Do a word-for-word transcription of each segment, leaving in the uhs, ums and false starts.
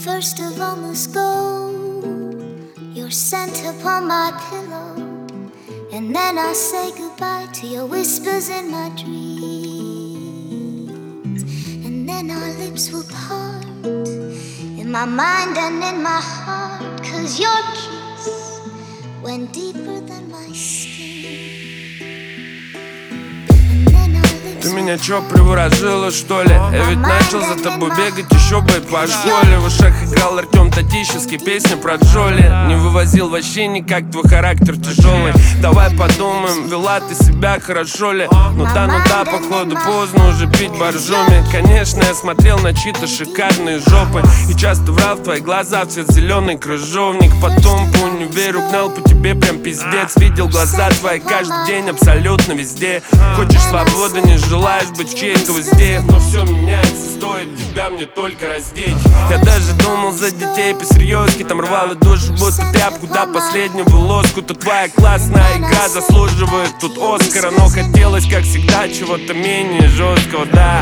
first of all must go. Your scent upon my pillow, and then I'll say goodbye to your whispers in my dreams. And then our lips will part, in my mind and in my heart, 'cause your kiss went deeper than my skin. Ты меня чё, приворожила, что ли? Я ведь начал за тобой бегать еще бы по школе. В ушах играл Артем Татищевский, песня про Джоли. Не вывозил вообще никак, твой характер тяжелый. Давай подумаем, вела ты себя хорошо ли? Ну да, ну да, походу поздно уже пить боржоми. Конечно, я смотрел на чьи-то шикарные жопы и часто врал в твои глаза в цвет зеленый крыжовник. Потом по универу гнал по тебе прям пиздец. Видел глаза твои каждый день абсолютно везде. Хочешь свободы, не желаешь быть в чьей-то узде. Но все меняется, стоит тебя мне только раздеть. Я даже думал за детей по-серьезки, там рвал и душу будто тряпку до последнего лоскута. Твоя классная игра заслуживает тут Оскара, но хотелось, как всегда, чего-то менее жесткого, да.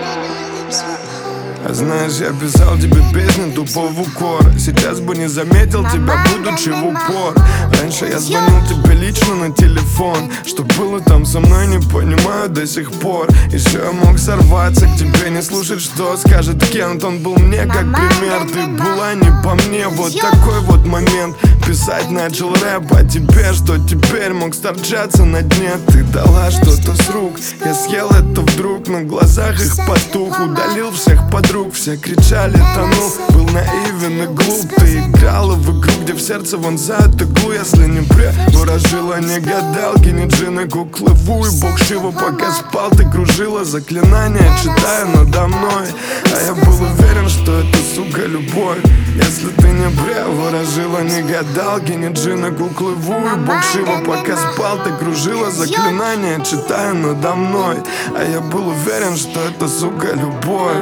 А знаешь, я писал тебе песни тупо в укор. Сейчас бы не заметил тебя, будучи в упор. Раньше я звонил тебе лично на телефон. Что было там со мной, не понимаю до сих пор. Еще я мог сорваться к тебе, не слушать, что скажет Кент. Он был мне как пример, ты была не по мне. Вот такой вот момент. Писать начал рэп о тебе, что теперь мог сторчаться на дне. Ты дала что-то с рук, я съел это вдруг. На глазах их потух, удалил всех подруг. Все кричали, тону, был наивен и глуп. Ты играла в игру, где в сердце вонзают иглу. Если не приворожила, не гадалки, не джины, куклы Ву и бог Шива. Пока спал, ты кружила заклинания, читая надо мной. А я был уверен, что это, сука, любовь. Если ты не приворожила, не гадалки, не джины, куклы Ву и бог Шива. Пока спал, ты кружила заклинания, читая надо мной. А я был уверен, что это, сука, любовь.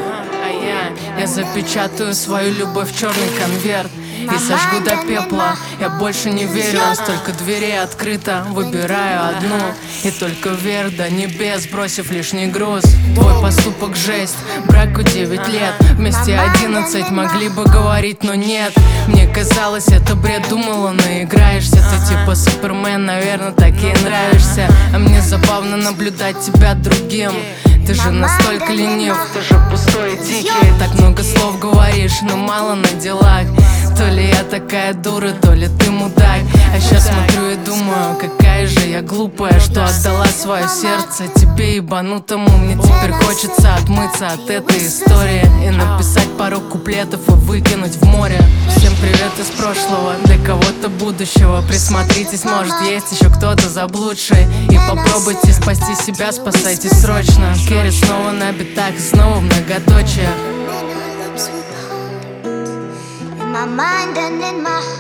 Я запечатаю свою любовь в черный конверт и сожгу до пепла. Я больше не верю, столько дверей открыто. Выбираю одну и только вверх до небес, бросив лишний груз. Твой поступок жесть, браку девять лет, вместе одиннадцать, могли бы говорить, но нет. Мне казалось, это бред, думала, наиграешься. Ты типа Супермен, наверное, так и нравишься. А мне забавно наблюдать тебя другим. Ты же настолько ленив, ты же пустой и дикий. Так много слов говоришь, но мало на делах. То ли я такая дура, то ли ты мудак. А сейчас смотрю и думаю, какая же я глупая, что отдала свое сердце тебе ебанутому. Мне теперь хочется отмыться от этой истории и написать пару куплетов и выкинуть в море. Всем привет из прошлого, для кого-то будущего. Присмотритесь, может есть еще кто-то заблудший. И попробуйте спасти себя, спасайтесь срочно. Керри снова на битах, снова многоточие. My mind and in my